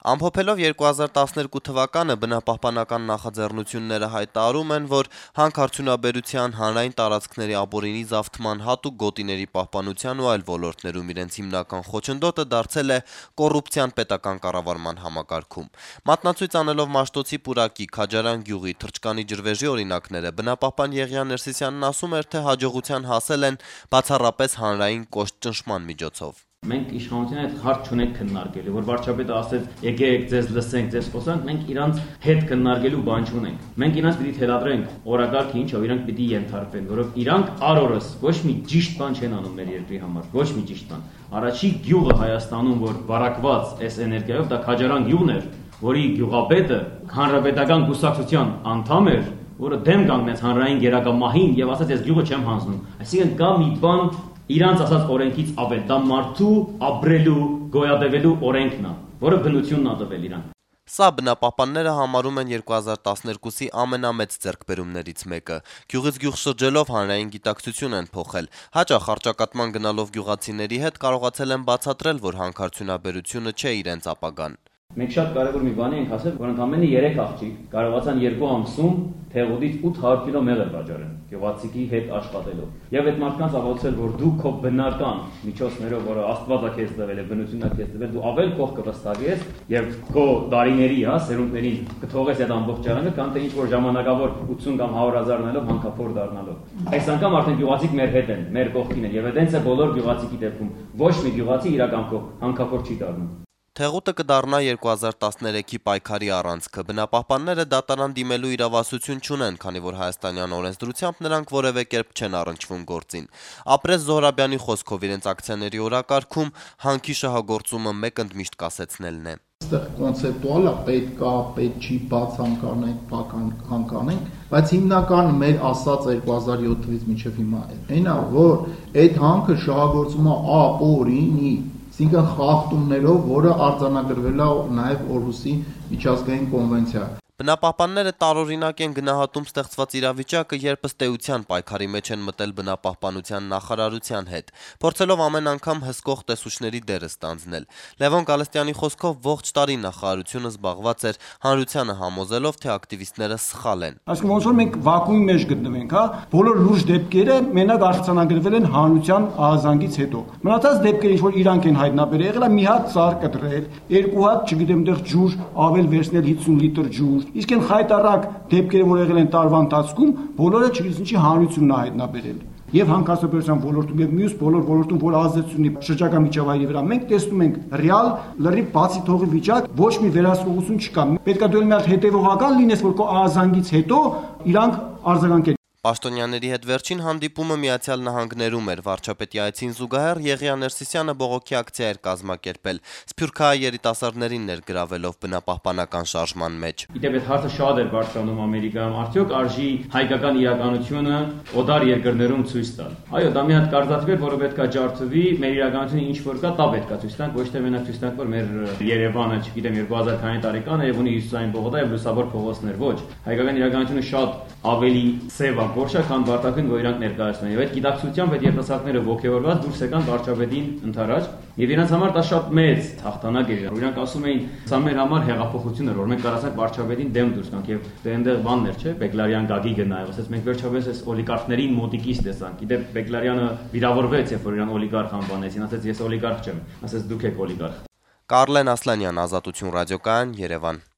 Ամփոփելով 2012 թվականը բնապահպանական նախաձեռնությունները հայտարարում են, որ հանքարդյունաբերության, հանրային տարածքների ապօրինի զավթման, հատուկ գոտիների պահպանության ու այլ ոլորտներում իրենց հիմնական խոչընդոտը դարձել է կոռուպցիան պետական կառավարման համակարգում։ Մատնացույց անելով Մաշտոցի պուրակի, Քաջարան գյուղի, Թրջկանի ջրվեժի օրինակները, բնապահպան Եղիան Ներսիսյանն ասում էր, թե հաջողության հասել են բացառապես հանրային կոշտ ճնշման միջոցով։ Մենք իշխանության հետ հարց չունենք քննարկելու, որ վարչապետը ասեց, եկեք ձեզ լսենք, ձեզ խոսանք, մենք իրանց հետ քննարկելու բան չունենք։ Մենք իրանց պիտի թելադրենք օրակարգը, ինչով իրանք պիտի ենթարկվեն, որովհետև իրանք առօրս ոչ մի ճիշտ բան չեն անում մեր երկրի համար, ոչ մի ճիշտ բան։ Առաջի գյուղը Հայաստանում, որ բարակված այս էներգիայով, դա Քաջարան գյուղն էր, որի գյուղապետը հանրապետական կուսակցության անդամ էր, որը դեմ կանգնեց հանրային գերակամահին եւ ասաց, ես գյուղը չեմ հանձնում։ Այսինքն կա մի բան իրանց ասած օրենքից ավել, դա մարդու ապրելու, գոյատևելու օրենքն է, որը բնությունն ա տվել իրան։ Սա բնապահպանները համարում են 2012-ի ամենամեծ ձեռքբերումներից մեկը։ Գյուղից գյուղ շրջելով հանրային գիտակցություն են փոխել։ Հաճախ առճակատման գնալով գյուղացիների հետ կարողացել են բացատրել, որ հանքարդյունաբերությունը չէ իրենց ապագան։ Մենք շատ կարևոր մի բանի ենք ասել, որ ընդամենը 3 աղջիկ կարողացան 2 ամսում Թեղուտից 800 կիլո մեղր վաճառեն, գյուղացիքի հետ աշխատելով։ Եվ այդ մարդկանց աղոթել, որ դու քո բնական միջոցներով, որը Աստված է քեզ տվել, բնությունն է քեզ տվել, դու ավել փող կվստահես եւ քո տարիների, սերունդներին կթողես այդ ամբողջ ճարանը, քան թե ինչ որ ժամանակավոր 80 կամ 100,000 նելով հանքափոր դառնալով։ Այս անգամ արդեն գյուղացիք մեր հետ են, մեր կողքին են, եւ այդպես է բոլոր գյուղացիքի դեպքում։ Ոչ մի գյուղացի իրական հանքափոր չի դառնում։ Թեղուտը կդառնա 2013-ի պայքարի առանցքը։ Բնապահպանները դատարան դիմելու իրավասություն չունեն, քանի որ հայաստանյան օրենսդրությամբ նրանք որևէ կերպ չեն առնչվում գործին։ Ապրես Զոհրաբյանի խոսքով իրենց ակցիաների օրակարգում հանքի շահագործումը մեկընդմիշտ կասեցնելն է։ Այստեղ կոնցեպտուալ է, պետք է, պետք չի, բաց հանկանենք, փակ հանկանենք, բայց հիմնական մեր ասած 2007-ից մինչև հիմա այն է, որ այդ հանքը շահագործում է ապօրինի, այսինքն խախտումներով, որը արձանագրվել է նաև Օրհուսի միջազգային կոնվենցիա։ Բնապահպանները տարօրինակ են գնահատում ստեղծված իրավիճակը, երբ ըստ էության պայքարի մեջ են մտել բնապահպանության նախարարության հետ, փորձելով ամեն անգամ հսկող տեսուչների դերը ստանձնել։ Լևոն Գալստյանի խոսքով ողջ տարի նախարարությունը զբաղված էր հանրությանը համոզելով, թե ակտիվիստները սխալ են։ Այսինքն ոնց որ մենք վակուումի մեջ գտնվենք, բոլոր լուրջ դեպքերը մենակ արձանագրվել են հանրության ահազանգից հետո։ Մնացած դեպքերը, ինչ որ իրանք են հայտնաբերել, եղել է մի հատ ծառ կտրել, 2 հատ, չգիտեմ, դեռ ջուր ավել վերցնել 50 լիտր ջուր։ Իսկ այն խայտարակ դեպքերը, որ եղել են տարվա ընթացքում, բոլորը չգիտես ինչի հանրությունն է հայտնաբերել։ Եվ հանքարդյունաբերության ոլորտում եւ մյուս բոլոր ոլորտում, որ ազդեցություն ունի շրջակա միջավայրի վրա, մենք տեսնում ենք ռեալ լրիվ բացի թողի վիճակ, ոչ մի վերահսկողություն չկա։ Պետք է դու մի հատ հետեւողական լինես, որ քո ահազանգից հետո իրանք արձագանքեն։ Պաշտոնյաների հետ վերջին հանդիպումը Միացյալ Նահանգներում էր։ Վարչապետի այցին զուգահեռ Եղիան Ներսիսյանը բողոքի ակցիա էր կազմակերպել, սփյուռքահայ երիտասարդներին ներգրավելով բնապահպանական շարժման մեջ։ Իդեպ այդ հարցը շատ էր բարձրանում Ամերիկայում, արդյոք արժի հայկական իրականությունը օտար երկրներում ցույց տալ։ Այո, դա մի հատ կարծրատիպ է, որը պետք է ջարդվի, մեր իրականությունը ինչ որ կա, դա պետք է ցույց տանք, ոչ թե մենակ ցույց տանք, որ մեր Երևանը, չգիտեմ, 2000 քանի տարեկան է եւ ունի հյուսիսային Բողոքա եւ լուսավոր փողոցներ, ոչ։ Հայկական իրականությունը շատ ավելի սև է, ոչ քան վարտակին, որ իրանք ներկայացնում են։ Եվ այդ գիտակցությամբ այդ երիտասարդները ողջևորված դուրս եկան վարչապետին ընթരാճ, եւ իրանց համար դա շատ մեծ հաղթանակ էր։ Իրանք ասում էին, սա մեր համար հեղափոխություն էր, որ մենք կարողացանք վարչապետին դեմ դուրս գանք եւ այնտեղ բաններ, չէ՞, Բեգլարյան Գագիգը նայ, ասես մենք վերջապես այս օլիգարխներին մոտիկից տեսանք։ Իդեպ Բեգլարյանը վիրավորվեց, երբ որ իրան օլիգարխ անվանեցին, ասեց ես օլիգարխ չեմ, ասեց դուք եք օլիգարխ։ Կարլեն Ասլանյան, Ազատություն ռադիոկայան, Երևան։